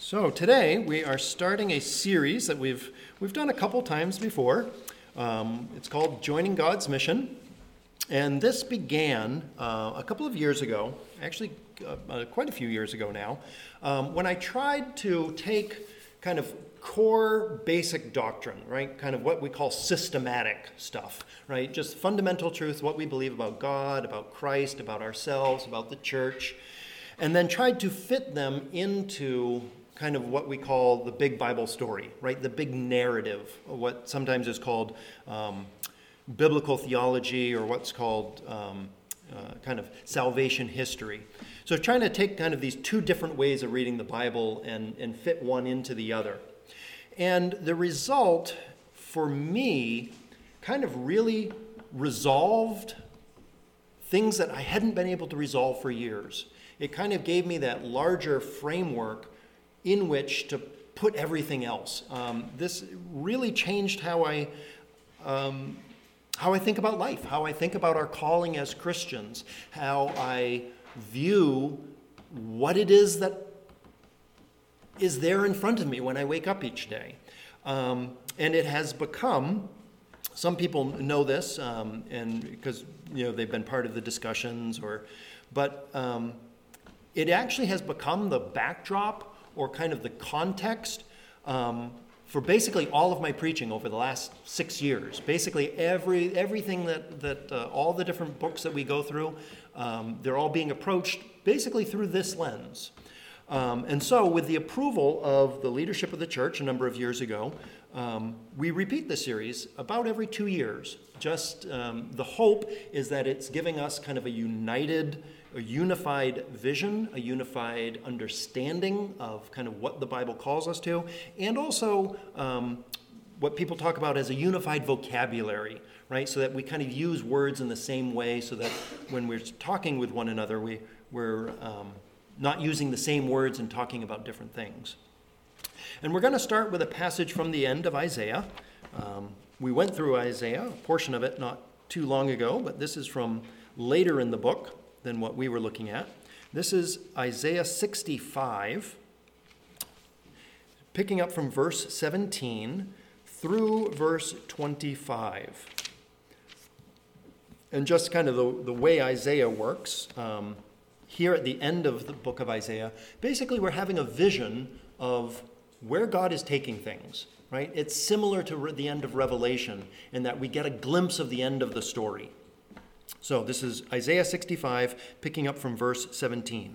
So today we are starting a series that we've done a couple times before. It's called Joining God's Mission, and this began a couple of years ago, actually quite a few years ago now, when I tried to take kind of core basic doctrine, right? Kind of what we call systematic stuff, right? Just fundamental truths, what we believe about God, about Christ, about ourselves, about the church, and then tried to fit them into kind of what we call the big Bible story, right? The big narrative, what sometimes is called biblical theology, or what's called kind of salvation history. So trying to take kind of these two different ways of reading the Bible and fit one into the other. And the result for me kind of really resolved things that I hadn't been able to resolve for years. It kind of gave me that larger framework in which to put everything else. This really changed how I think about life, how I think about our calling as Christians, how I view what it is that is there in front of me when I wake up each day. And it has become, some people know this, and because they've been part of the discussions, but it actually has become the backdrop or kind of the context for basically all of my preaching over the last 6 years. Basically everything that all the different books that we go through, they're all being approached basically through this lens. And so with the approval of the leadership of the church a number of years ago, we repeat this series about every 2 years. Just the hope is that it's giving us kind of a unified vision, a unified understanding of kind of what the Bible calls us to, and also what people talk about as a unified vocabulary, right? So that we kind of use words in the same way, so that when we're talking with one another, we're not using the same words and talking about different things. And we're going to start with a passage from the end of Isaiah. We went through Isaiah, a portion of it not too long ago, but this is from later in the book than what we were looking at. This is Isaiah 65, picking up from verse 17 through verse 25. And just kind of the way Isaiah works, here at the end of the book of Isaiah, basically we're having a vision of where God is taking things, right? It's similar to the end of Revelation in that we get a glimpse of the end of the story. So this is Isaiah 65, picking up from verse 17.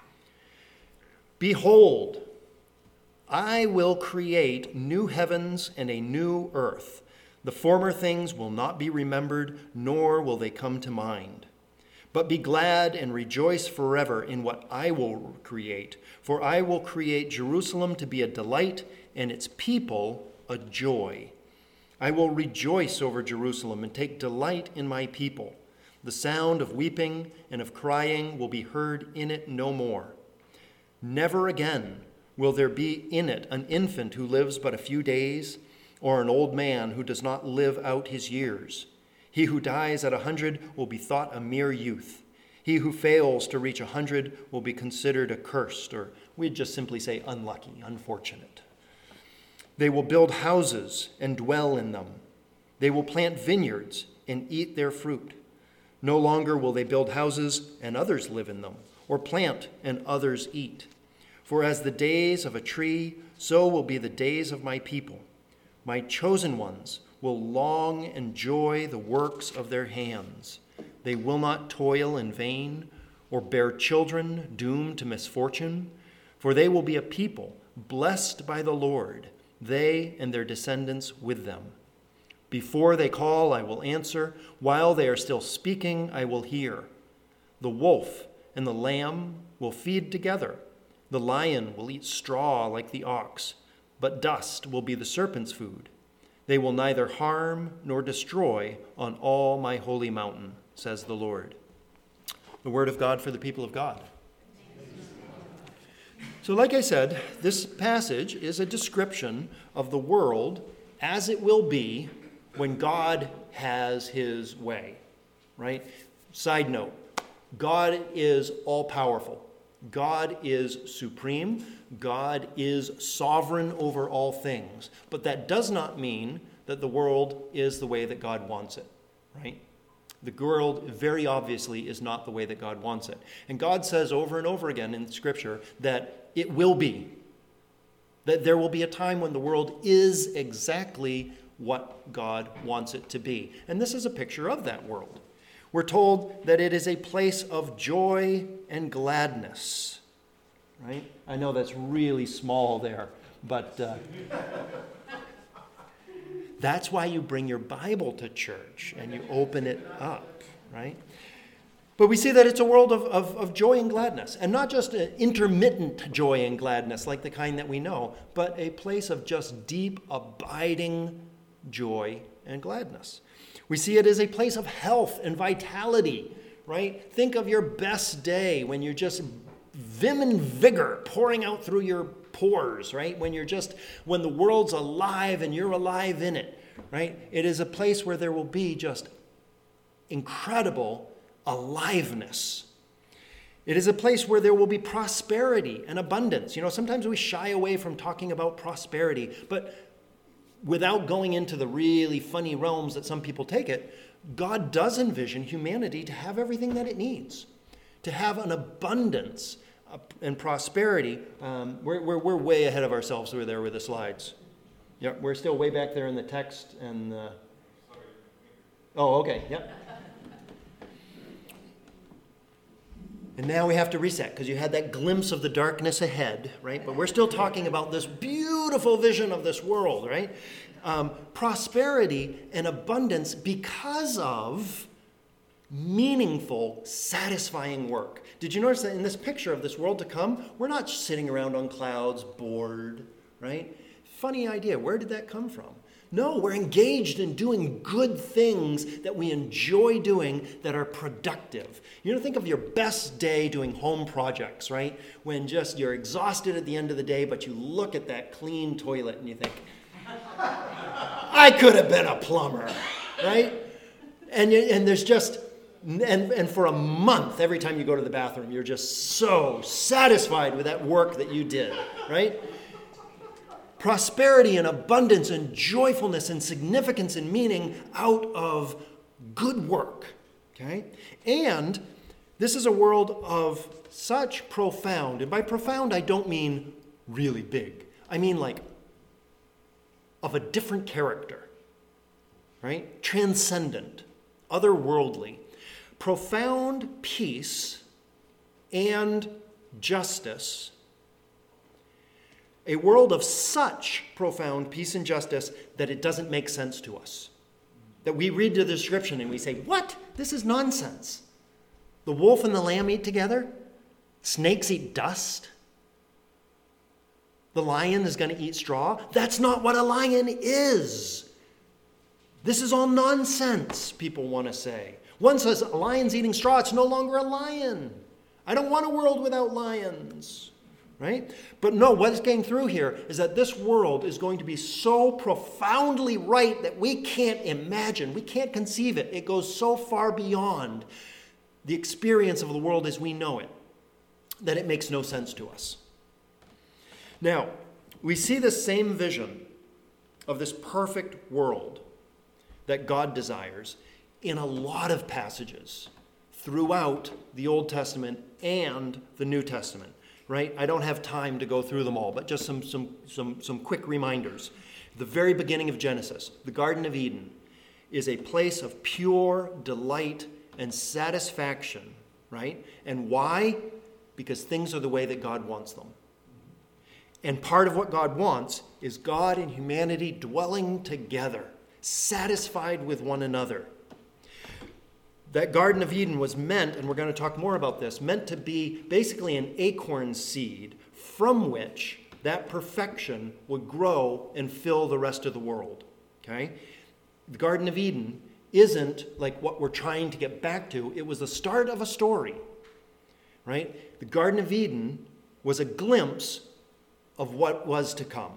Behold, I will create new heavens and a new earth. The former things will not be remembered, nor will they come to mind. But be glad and rejoice forever in what I will create. For I will create Jerusalem to be a delight and its people a joy. I will rejoice over Jerusalem and take delight in my people. The sound of weeping and of crying will be heard in it no more. Never again will there be in it an infant who lives but a few days, or an old man who does not live out his years. He who dies at 100 will be thought a mere youth. He who fails to reach 100 will be considered accursed, or we'd just simply say unlucky, unfortunate. They will build houses and dwell in them. They will plant vineyards and eat their fruit. No longer will they build houses and others live in them, or plant and others eat. For as the days of a tree, so will be the days of my people. My chosen ones will long enjoy the works of their hands. They will not toil in vain or bear children doomed to misfortune, for they will be a people blessed by the Lord, they and their descendants with them. Before they call, I will answer. While they are still speaking, I will hear. The wolf and the lamb will feed together. The lion will eat straw like the ox, but dust will be the serpent's food. They will neither harm nor destroy on all my holy mountain, says the Lord. The word of God for the people of God. So like I said, this passage is a description of the world as it will be when God has his way, right? Side note, God is all-powerful. God is supreme. God is sovereign over all things. But that does not mean that the world is the way that God wants it, right? The world very obviously is not the way that God wants it. And God says over and over again in Scripture that it will be. That there will be a time when the world is exactly what God wants it to be. And this is a picture of that world. We're told that it is a place of joy and gladness, right? I know that's really small there, but that's why you bring your Bible to church and you open it up, right? But we see that it's a world of joy and gladness, and not just an intermittent joy and gladness like the kind that we know, but a place of just deep, abiding joy and gladness. We see it as a place of health and vitality, right? Think of your best day when you're just vim and vigor pouring out through your pores, right? When the world's alive and you're alive in it, right? It is a place where there will be just incredible aliveness. It is a place where there will be prosperity and abundance. You know, sometimes we shy away from talking about prosperity, but without going into the really funny realms that some people take it, God does envision humanity to have everything that it needs, to have an abundance and prosperity. We're way ahead of ourselves over there with the slides. Yeah, we're still way back there in the text and. Oh, okay. Yep. And now we have to reset because you had that glimpse of the darkness ahead, right? But we're still talking about this beautiful vision of this world, right? Prosperity and abundance because of meaningful, satisfying work. Did you notice that in this picture of this world to come, we're not sitting around on clouds, bored, right? Funny idea. Where did that come from? No, we're engaged in doing good things that we enjoy doing that are productive. You know, think of your best day doing home projects, right? When just you're exhausted at the end of the day, but you look at that clean toilet and you think, I could have been a plumber, right? And there's just, and for a month, every time you go to the bathroom, you're just so satisfied with that work that you did, right? Prosperity and abundance and joyfulness and significance and meaning out of good work, okay? And this is a world of such profound, and by profound I don't mean really big. I mean like of a different character, right? Transcendent, otherworldly, profound peace and justice. A world of such profound peace and justice that it doesn't make sense to us. That we read the description and we say, what? This is nonsense. The wolf and the lamb eat together. Snakes eat dust. The lion is going to eat straw. That's not what a lion is. This is all nonsense, people want to say. One says a lion's eating straw. It's no longer a lion. I don't want a world without lions. Right? But no, what's getting through here is that this world is going to be so profoundly right that we can't imagine, we can't conceive it. It goes so far beyond the experience of the world as we know it that it makes no sense to us. Now, we see the same vision of this perfect world that God desires in a lot of passages throughout the Old Testament and the New Testament. Right? I don't have time to go through them all, but just some quick reminders. The very beginning of Genesis, the Garden of Eden, is a place of pure delight and satisfaction, right? And why? Because things are the way that God wants them. And part of what God wants is God and humanity dwelling together, satisfied with one another. That Garden of Eden was meant, and we're going to talk more about this, meant to be basically an acorn seed from which that perfection would grow and fill the rest of the world. Okay? The Garden of Eden isn't like what we're trying to get back to. It was the start of a story. Right? The Garden of Eden was a glimpse of what was to come.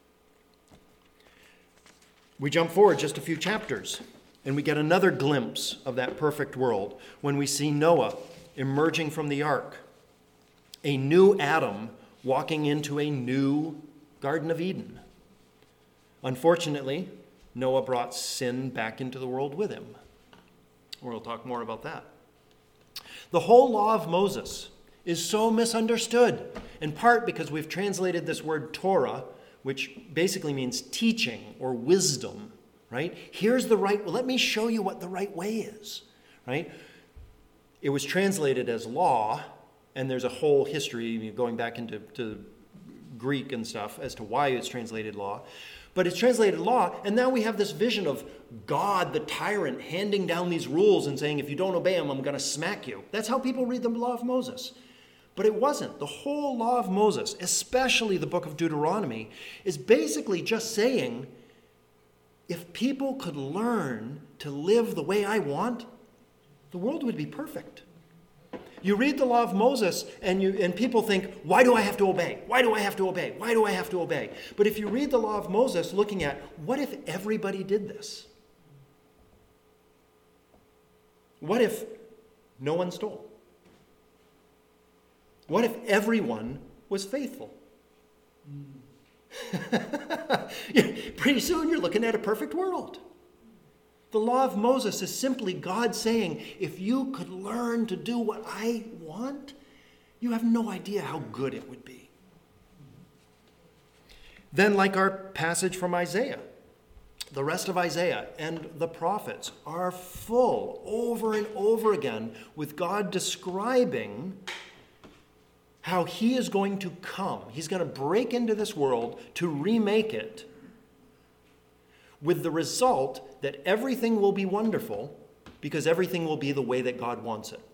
We jump forward just a few chapters. And we get another glimpse of that perfect world when we see Noah emerging from the ark. a new Adam walking into a new Garden of Eden. Unfortunately, Noah brought sin back into the world with him. We'll talk more about that. The whole law of Moses is so misunderstood, in part because we've translated this word Torah, which basically means teaching or wisdom, right? Here's the right, let me show you what the right way is, right? It was translated as law, and there's a whole history going back into Greek and stuff as to why it's translated law. But it's translated law, and now we have this vision of God, the tyrant, handing down these rules and saying, if you don't obey them, I'm going to smack you. That's how people read the law of Moses. But it wasn't. The whole law of Moses, especially the book of Deuteronomy, is basically just saying, if people could learn to live the way I want, the world would be perfect. You read the law of Moses and people think, why do I have to obey? Why do I have to obey? Why do I have to obey? But if you read the law of Moses looking at, what if everybody did this? What if no one stole? What if everyone was faithful? Pretty soon you're looking at a perfect world. The law of Moses is simply God saying, if you could learn to do what I want, you have no idea how good it would be. Then, like our passage from Isaiah, the rest of Isaiah and the prophets are full over and over again with God describing how he is going to come. He's going to break into this world to remake it, with the result that everything will be wonderful because everything will be the way that God wants it.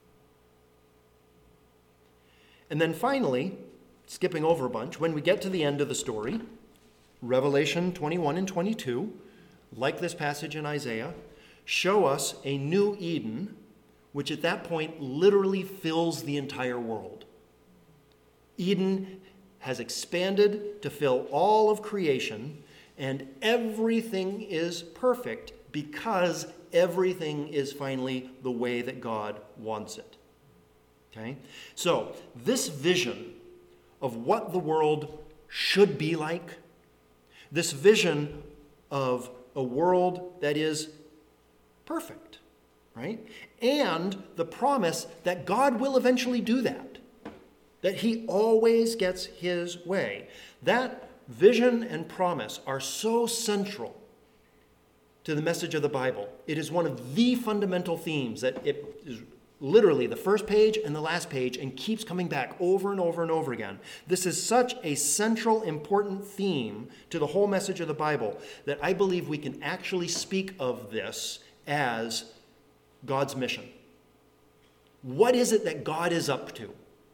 And then finally, skipping over a bunch, when we get to the end of the story, Revelation 21 and 22, like this passage in Isaiah, show us a new Eden, which at that point literally fills the entire world. Eden has expanded to fill all of creation, and everything is perfect because everything is finally the way that God wants it. Okay? So, this vision of what the world should be like, this vision of a world that is perfect, right? And the promise that God will eventually do that he always gets his way. That vision and promise are so central to the message of the Bible. It is one of the fundamental themes that it is literally the first page and the last page and keeps coming back over and over and over again. This is such a central, important theme to the whole message of the Bible that I believe we can actually speak of this as God's mission. What is it that God is up to?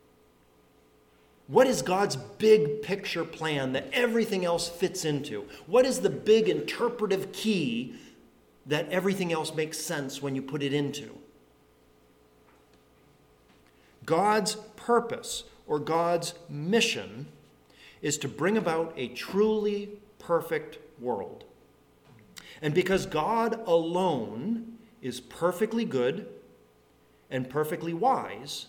What is God's big picture plan that everything else fits into? What is the big interpretive key that everything else makes sense when you put it into? God's purpose or God's mission is to bring about a truly perfect world. And because God alone is perfectly good and perfectly wise,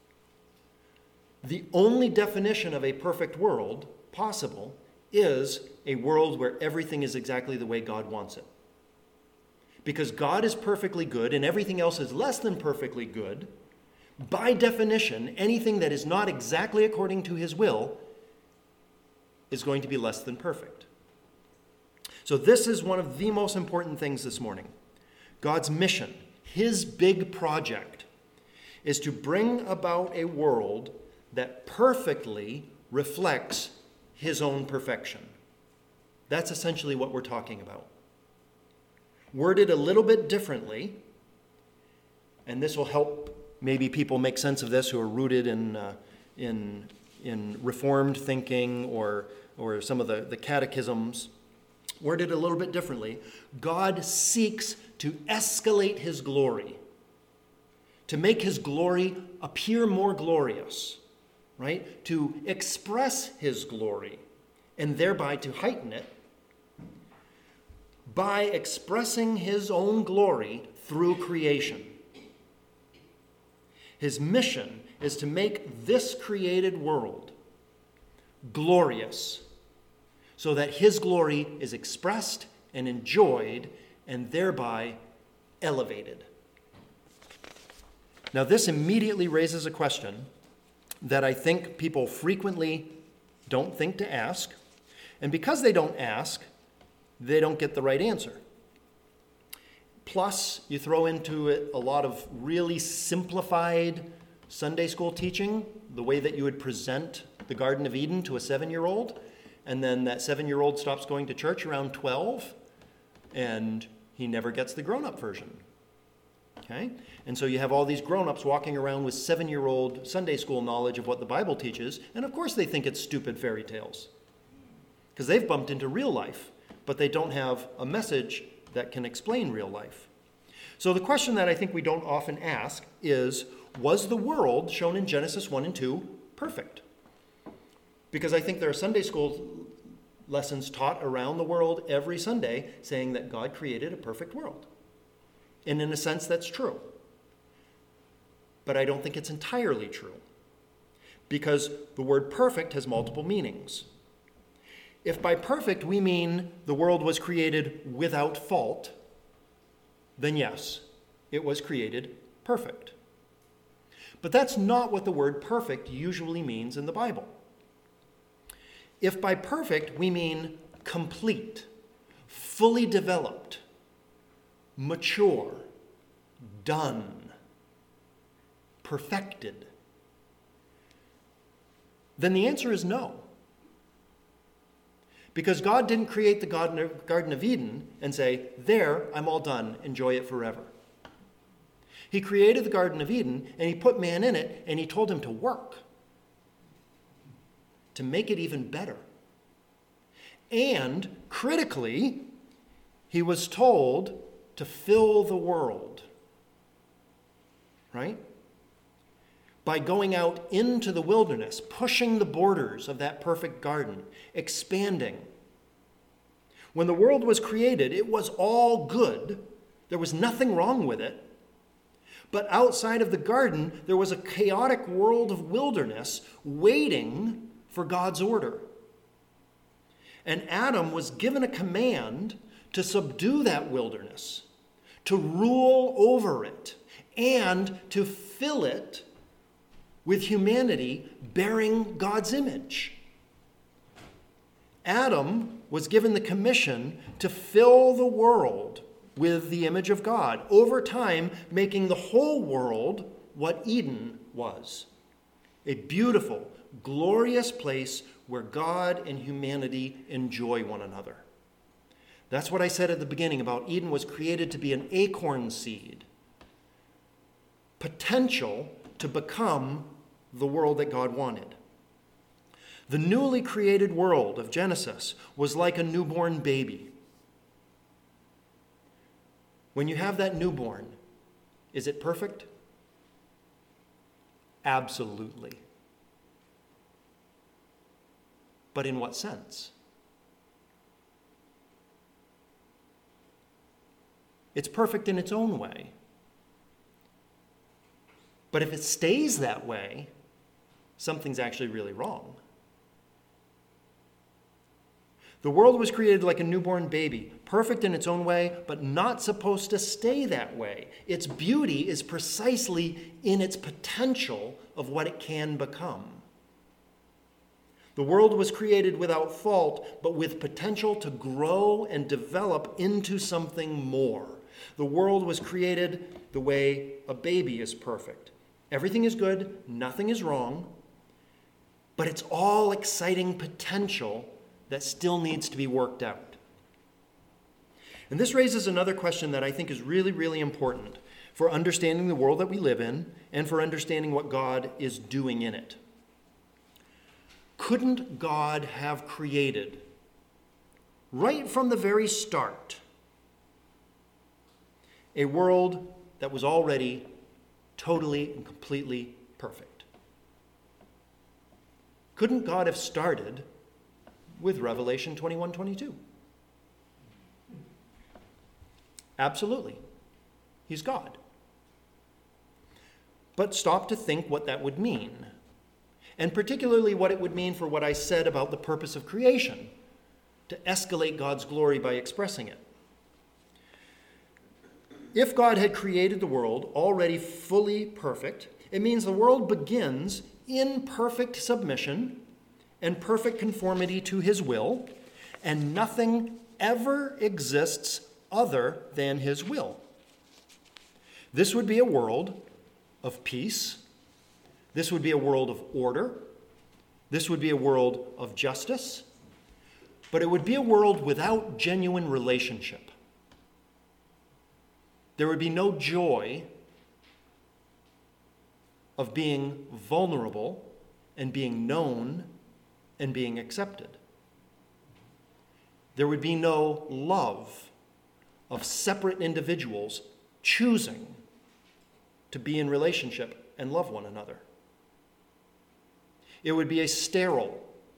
the only definition of a perfect world possible is a world where everything is exactly the way God wants it. Because God is perfectly good and everything else is less than perfectly good, by definition, anything that is not exactly according to his will is going to be less than perfect. So this is one of the most important things this morning. God's mission, his big project, is to bring about a world that perfectly reflects his own perfection. That's essentially what we're talking about. Worded a little bit differently, and this will help maybe people make sense of this who are rooted in Reformed thinking or some of the catechisms. Worded a little bit differently, God seeks to escalate his glory, to make his glory appear more glorious, right? To express his glory and thereby to heighten it by expressing his own glory through creation. His mission is to make this created world glorious so that his glory is expressed and enjoyed and thereby elevated. Now, this immediately raises a question that I think people frequently don't think to ask, and because they don't ask, they don't get the right answer. Plus, you throw into it a lot of really simplified Sunday school teaching, the way that you would present the Garden of Eden to a 7-year-old, and then that 7-year-old stops going to church around 12, and he never gets the grown-up version. Okay? And so you have all these grown-ups walking around with 7-year-old Sunday school knowledge of what the Bible teaches, and of course they think it's stupid fairy tales, because they've bumped into real life, but they don't have a message that can explain real life. So the question that I think we don't often ask is, was the world shown in Genesis 1 and 2 perfect? Because I think there are Sunday school lessons taught around the world every Sunday saying that God created a perfect world. And in a sense, that's true. But I don't think it's entirely true, because the word perfect has multiple meanings. If by perfect we mean the world was created without fault, then yes, it was created perfect. But that's not what the word perfect usually means in the Bible. If by perfect we mean complete, fully developed, mature, done, perfected, then the answer is no. Because God didn't create the Garden of Eden and say, there, I'm all done, enjoy it forever. He created the Garden of Eden, and he put man in it, and he told him to work, to make it even better. And, critically, he was told to fill the world, right? By going out into the wilderness, pushing the borders of that perfect garden, expanding. When the world was created, it was all good. There was nothing wrong with it. But outside of the garden, there was a chaotic world of wilderness waiting for God's order. And Adam was given a command to subdue that wilderness, to rule over it, and to fill it with humanity bearing God's image. Adam was given the commission to fill the world with the image of God, over time making the whole world what Eden was. A beautiful, glorious place where God and humanity enjoy one another. That's what I said at the beginning about Eden was created to be an acorn seed. Potential to become the world that God wanted. The newly created world of Genesis was like a newborn baby. When you have that newborn, is it perfect? Absolutely. But in what sense? It's perfect in its own way. But if it stays that way, something's actually really wrong. The world was created like a newborn baby, perfect in its own way, but not supposed to stay that way. Its beauty is precisely in its potential of what it can become. The world was created without fault, but with potential to grow and develop into something more. The world was created the way a baby is perfect. Everything is good, nothing is wrong, but it's all exciting potential that still needs to be worked out. And this raises another question that I think is really, really important for understanding the world that we live in and for understanding what God is doing in it. Couldn't God have created, right from the very start, a world that was already totally and completely perfect? Couldn't God have started with Revelation 21:22? Absolutely. He's God. but stop to think what that would mean, and particularly what it would mean for what I said about the purpose of creation, to escalate God's glory by expressing it. If God had created the world already fully perfect, it means the world begins in perfect submission and perfect conformity to his will, and nothing ever exists other than his will. This would be a world of peace. This would be a world of order. This would be a world of justice. But it would be a world without genuine relationship. There would be no joy of being vulnerable and being known and being accepted. There would be no love of separate individuals choosing to be in relationship and love one another. It would be a sterile,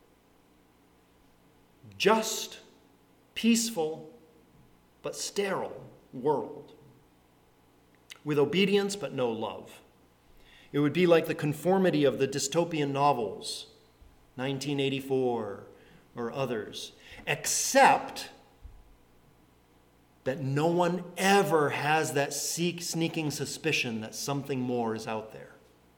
just, peaceful, but sterile world, with obedience but no love. It would be like the conformity of the dystopian novels, 1984 or others, except that no one ever has that sneaking suspicion that something more is out there.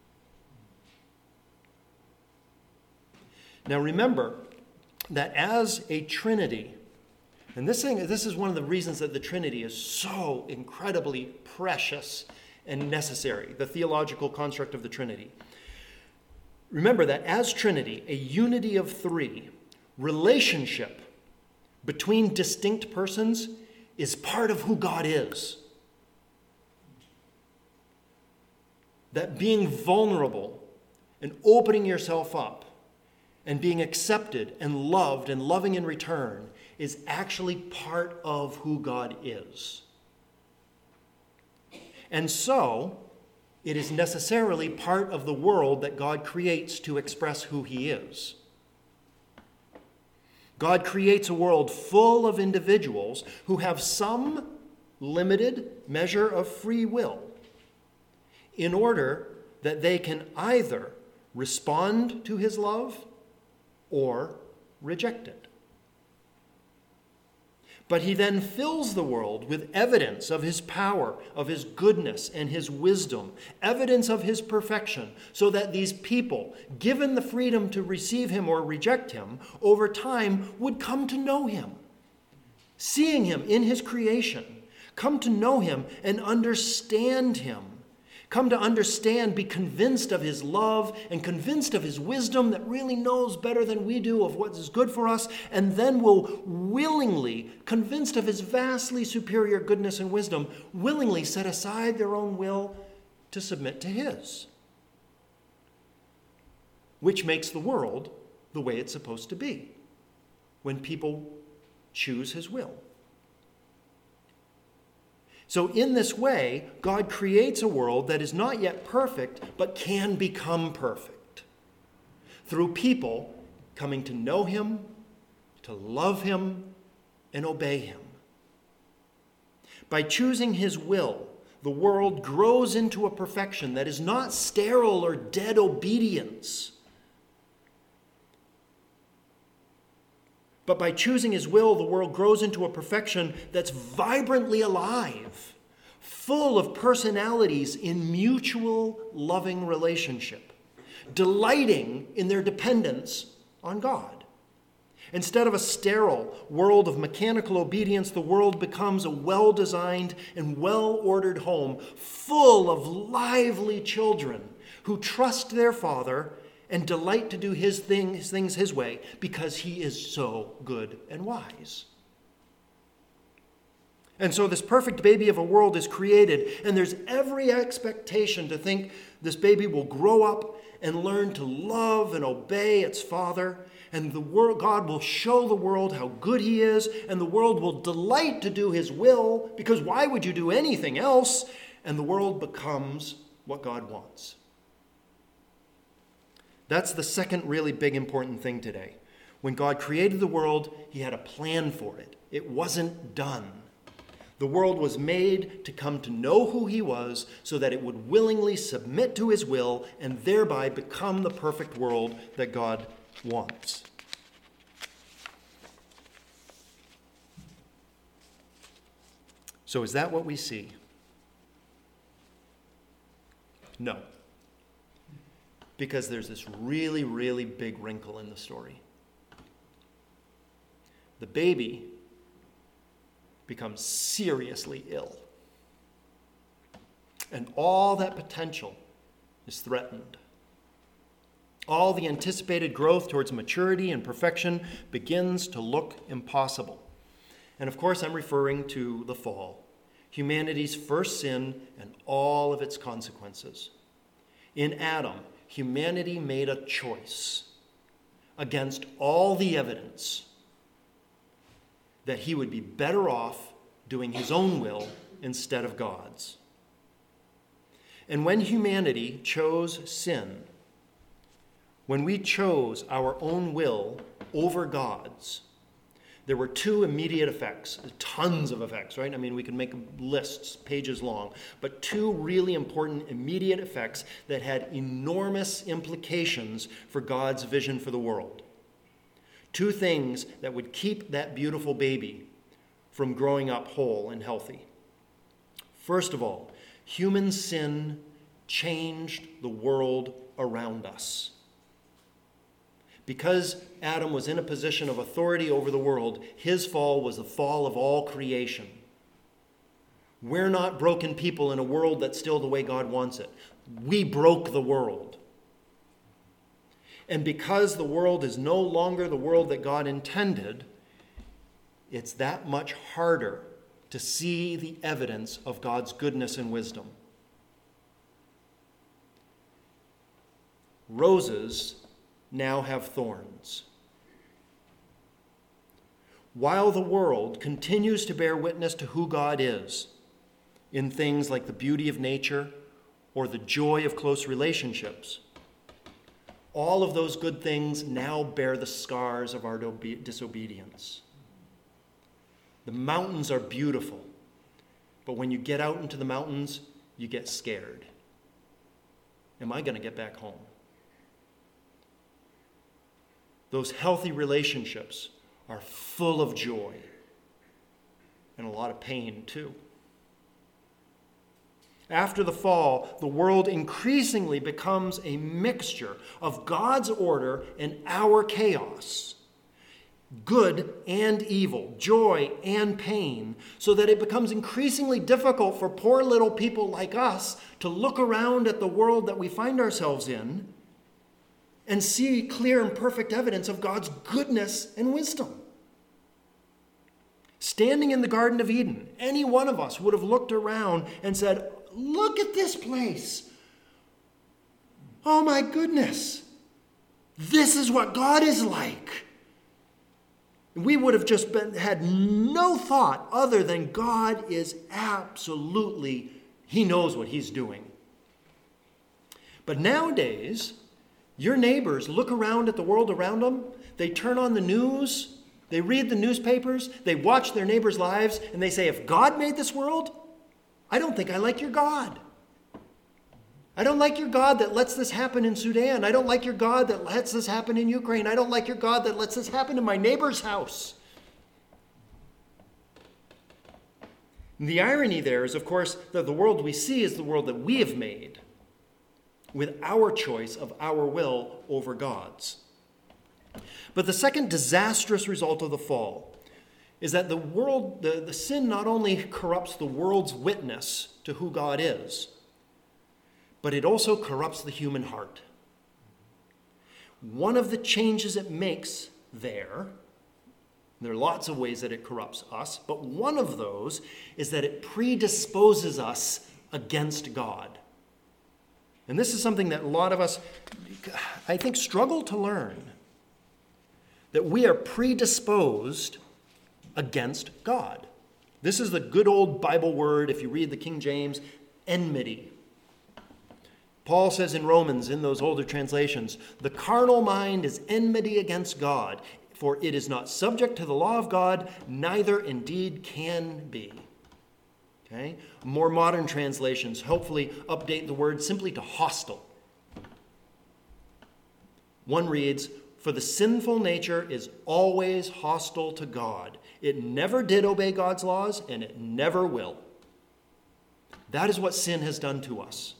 Now remember that as a Trinity, and this is one of the reasons that the Trinity is so incredibly precious and necessary, the theological construct of the Trinity. Remember that as Trinity, a unity of three, relationship between distinct persons is part of who God is. That being vulnerable and opening yourself up and being accepted and loving in return is actually part of who God is. And so, it is necessarily part of the world that God creates to express who he is. God creates a world full of individuals who have some limited measure of free will in order that they can either respond to his love or reject it. But he then fills the world with evidence of his power, of his goodness and his wisdom, evidence of his perfection, so that these people, given the freedom to receive him or reject him, over time would come to know him, seeing him in his creation, come to know him and understand him, come to understand, be convinced of his love and convinced of his wisdom that really knows better than we do of what is good for us, and then will willingly, convinced of his vastly superior goodness and wisdom, willingly set aside their own will to submit to his, which makes the world the way it's supposed to be when people choose his will. So in this way, God creates a world that is not yet perfect, but can become perfect through people coming to know him, to love him, and obey him. By choosing his will, the world grows into a perfection that is not sterile or dead obedience, but by choosing his will, the world grows into a perfection that's vibrantly alive, full of personalities in mutual loving relationship, delighting in their dependence on God. Instead of a sterile world of mechanical obedience, the world becomes a well-designed and well-ordered home full of lively children who trust their Father and delight to do his things his way because he is so good and wise. And so this perfect baby of a world is created, and there's every expectation to think this baby will grow up and learn to love and obey its father, and God will show the world how good he is, and the world will delight to do his will, because why would you do anything else? And the world becomes what God wants. That's the second really big important thing today. When God created the world, he had a plan for it. It wasn't done. The world was made to come to know who he was so that it would willingly submit to his will and thereby become the perfect world that God wants. So is that what we see? No. Because there's this really, really big wrinkle in the story. The baby becomes seriously ill. And all that potential is threatened. All the anticipated growth towards maturity and perfection begins to look impossible. And of course, I'm referring to the fall, humanity's first sin and all of its consequences. In Adam, humanity made a choice against all the evidence that he would be better off doing his own will instead of God's. And when humanity chose sin, when we chose our own will over God's, there were two immediate effects, tons of effects, right? I mean, we can make lists, pages long, but two really important immediate effects that had enormous implications for God's vision for the world. Two things that would keep that beautiful baby from growing up whole and healthy. First of all, human sin changed the world around us. Because Adam was in a position of authority over the world, his fall was the fall of all creation. We're not broken people in a world that's still the way God wants it. We broke the world. And because the world is no longer the world that God intended, it's that much harder to see the evidence of God's goodness and wisdom. Roses now have thorns. While the world continues to bear witness to who God is in things like the beauty of nature or the joy of close relationships, all of those good things now bear the scars of our disobedience. The mountains are beautiful, but when you get out into the mountains, you get scared. Am I going to get back home? Those healthy relationships are full of joy and a lot of pain too. After the fall, the world increasingly becomes a mixture of God's order and our chaos, good and evil, joy and pain, so that it becomes increasingly difficult for poor little people like us to look around at the world that we find ourselves in and see clear and perfect evidence of God's goodness and wisdom. Standing in the Garden of Eden, any one of us would have looked around and said, "Look at this place. Oh my goodness. This is what God is like." We would have just had no thought other than God is absolutely, he knows what he's doing. But nowadays, your neighbors look around at the world around them, they turn on the news, they read the newspapers, they watch their neighbors' lives, and they say, if God made this world, I don't think I like your God. I don't like your God that lets this happen in Sudan. I don't like your God that lets this happen in Ukraine. I don't like your God that lets this happen in my neighbor's house. And the irony there is, of course, that the world we see is the world that we have made with our choice of our will over God's. But the second disastrous result of the fall is that the sin not only corrupts the world's witness to who God is, but it also corrupts the human heart. One of the changes it makes there are lots of ways that it corrupts us, but one of those is that it predisposes us against God. And this is something that a lot of us, I think, struggle to learn. That we are predisposed against God. This is the good old Bible word, if you read the King James, enmity. Paul says in Romans, in those older translations, the carnal mind is enmity against God, for it is not subject to the law of God, neither indeed can be. Okay? More modern translations hopefully update the word simply to hostile. One reads, "For the sinful nature is always hostile to God. It never did obey God's laws, and it never will." That is what sin has done to us.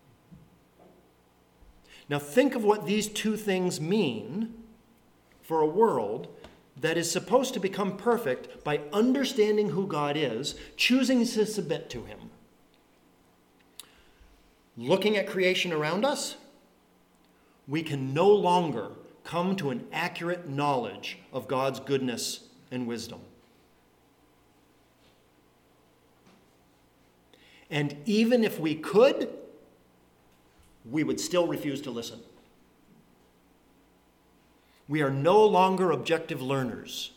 Now think of what these two things mean for a world that is supposed to become perfect by understanding who God is, choosing to submit to him. Looking at creation around us, we can no longer come to an accurate knowledge of God's goodness and wisdom. And even if we could, we would still refuse to listen. We are no longer objective learners.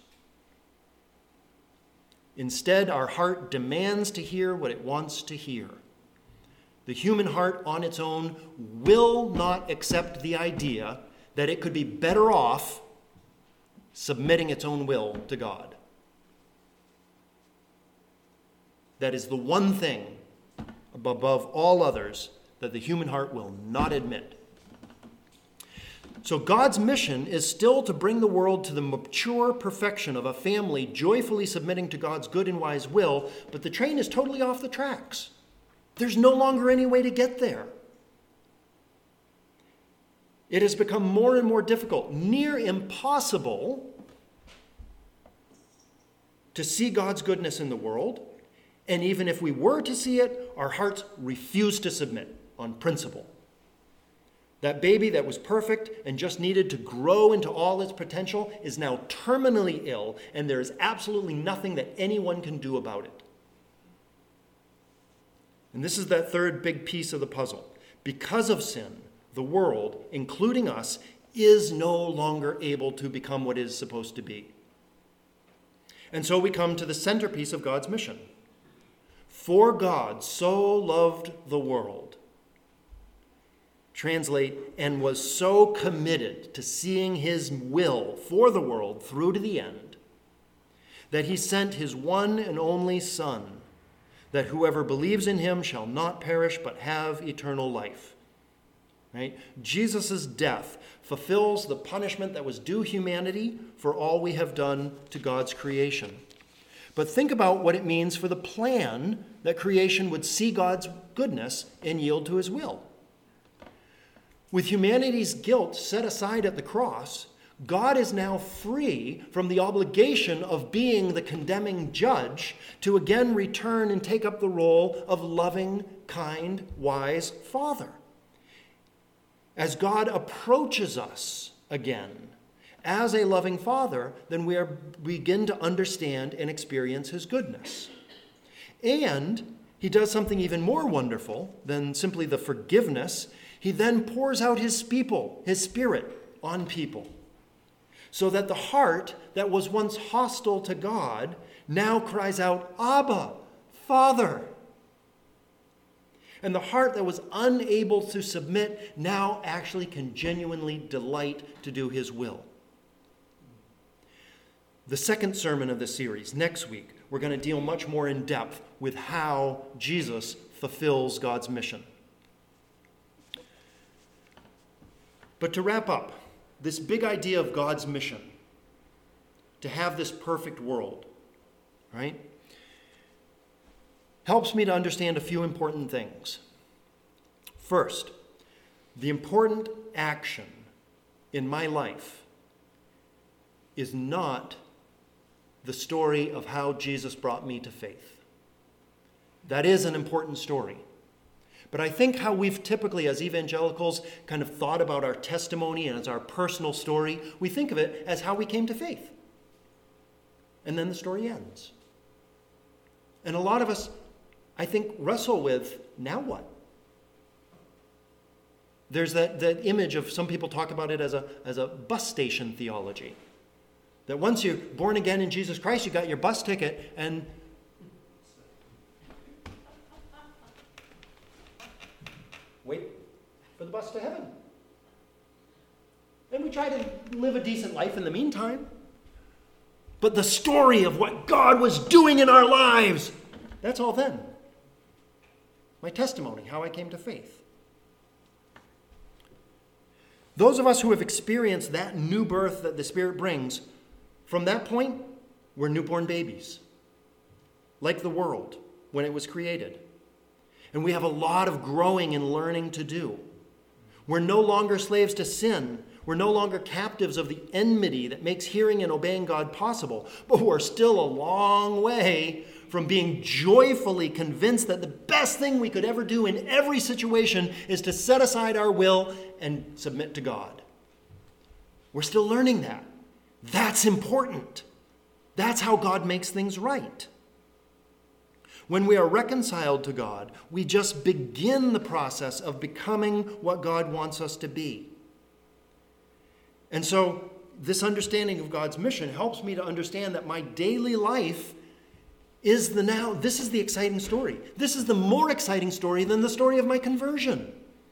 Instead, our heart demands to hear what it wants to hear. The human heart on its own will not accept the idea that it could be better off submitting its own will to God. That is the one thing above all others that the human heart will not admit. So God's mission is still to bring the world to the mature perfection of a family joyfully submitting to God's good and wise will, but the train is totally off the tracks. There's no longer any way to get there. It has become more and more difficult, near impossible, to see God's goodness in the world. And even if we were to see it, our hearts refuse to submit on principle. That baby that was perfect and just needed to grow into all its potential is now terminally ill, and there is absolutely nothing that anyone can do about it. And this is that third big piece of the puzzle. Because of sin, the world, including us, is no longer able to become what it is supposed to be. And so we come to the centerpiece of God's mission. For God so loved the world. Translate, and was so committed to seeing his will for the world through to the end, that he sent his one and only Son, that whoever believes in him shall not perish but have eternal life. Right? Jesus' death fulfills the punishment that was due humanity for all we have done to God's creation. But think about what it means for the plan that creation would see God's goodness and yield to his will. With humanity's guilt set aside at the cross, God is now free from the obligation of being the condemning judge to again return and take up the role of loving, kind, wise Father. As God approaches us again as a loving Father, then we begin to understand and experience his goodness. And he does something even more wonderful than simply the forgiveness. He then pours out his people, his Spirit, on people, so that the heart that was once hostile to God now cries out, Abba, Father. And the heart that was unable to submit now actually can genuinely delight to do his will. The second sermon of the series, next week, we're going to deal much more in depth with how Jesus fulfills God's mission. But to wrap up, this big idea of God's mission, to have this perfect world, right, helps me to understand a few important things. First, the important action in my life is not the story of how Jesus brought me to faith. That is an important story. But I think how we've typically, as evangelicals, kind of thought about our testimony and as our personal story, we think of it as how we came to faith. And then the story ends. And a lot of us, I think, wrestle with, now what? There's that image of, some people talk about it as a bus station theology. That once you're born again in Jesus Christ, you got your bus ticket, and wait for the bus to heaven. And we try to live a decent life in the meantime. But the story of what God was doing in our lives, that's all then. my testimony, how I came to faith. Those of us who have experienced that new birth that the Spirit brings, from that point, we're newborn babies, like the world when it was created. And we have a lot of growing and learning to do. We're no longer slaves to sin. We're no longer captives of the enmity that makes hearing and obeying God possible. But we're still a long way from being joyfully convinced that the best thing we could ever do in every situation is to set aside our will and submit to God. We're still learning that. That's important. That's how God makes things right. When we are reconciled to God, we just begin the process of becoming what God wants us to be. And so this understanding of God's mission helps me to understand that my daily life is the now. This is the exciting story. This is the more exciting story than the story of my conversion.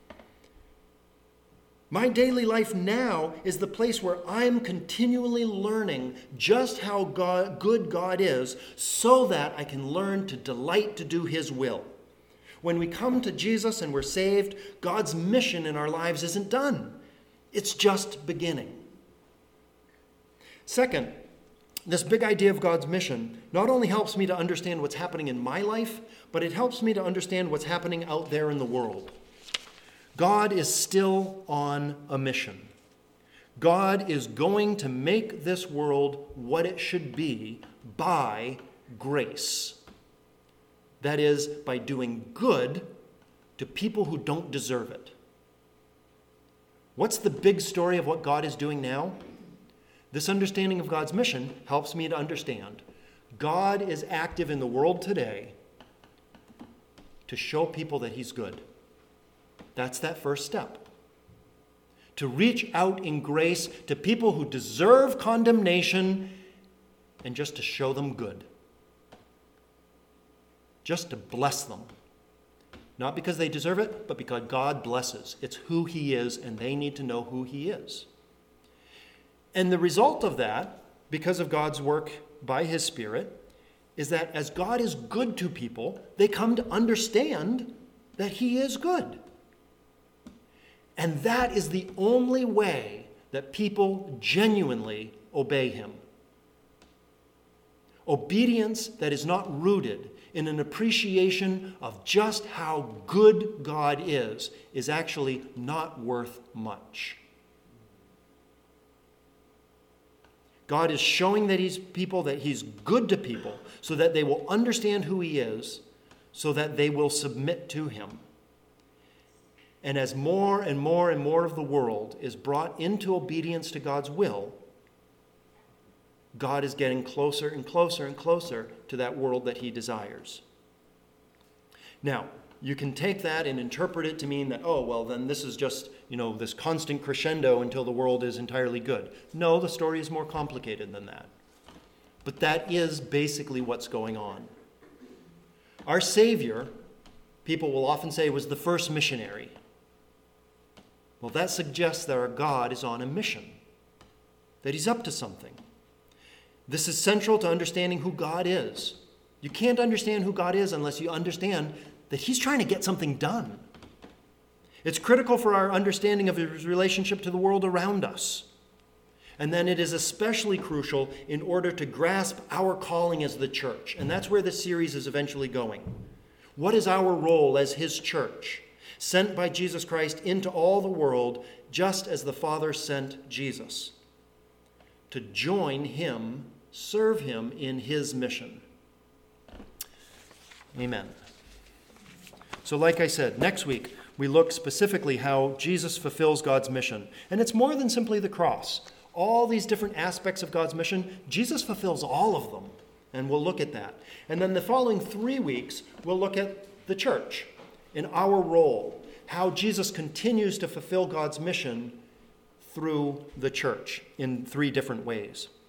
My daily life now is the place where I'm continually learning just how good God is so that I can learn to delight to do his will. When we come to Jesus and we're saved, God's mission in our lives isn't done. It's just beginning. Second, this big idea of God's mission not only helps me to understand what's happening in my life, but it helps me to understand what's happening out there in the world. God is still on a mission. God is going to make this world what it should be by grace. That is, by doing good to people who don't deserve it. What's the big story of what God is doing now? This understanding of God's mission helps me to understand God is active in the world today to show people that he's good. That's that first step. To reach out in grace to people who deserve condemnation and just to show them good. Just to bless them. Not because they deserve it, but because God blesses. It's who he is, and they need to know who he is. And the result of that, because of God's work by his Spirit, is that as God is good to people, they come to understand that he is good. And that is the only way that people genuinely obey him. Obedience that is not rooted in an appreciation of just how good God is actually not worth much. God is showing that he's good to people so that they will understand who he is, so that they will submit to him. And as more and more and more of the world is brought into obedience to God's will, God is getting closer and closer and closer to that world that he desires. Now, you can take that and interpret it to mean that, oh, well, then this is just, this constant crescendo until the world is entirely good. No, the story is more complicated than that. But that is basically what's going on. Our Savior, people will often say, was the first missionary. Well, that suggests that our God is on a mission, that he's up to something. This is central to understanding who God is. You can't understand who God is unless you understand that he's trying to get something done. It's critical for our understanding of his relationship to the world around us. And then it is especially crucial in order to grasp our calling as the church. And that's where this series is eventually going. What is our role as his church, sent by Jesus Christ into all the world, just as the Father sent Jesus? To join him, serve him in his mission. Amen. So like I said, next week we look specifically how Jesus fulfills God's mission. And it's more than simply the cross. All these different aspects of God's mission, Jesus fulfills all of them. And we'll look at that. And then the following 3 weeks, we'll look at the church and our role, how Jesus continues to fulfill God's mission through the church in 3 different ways.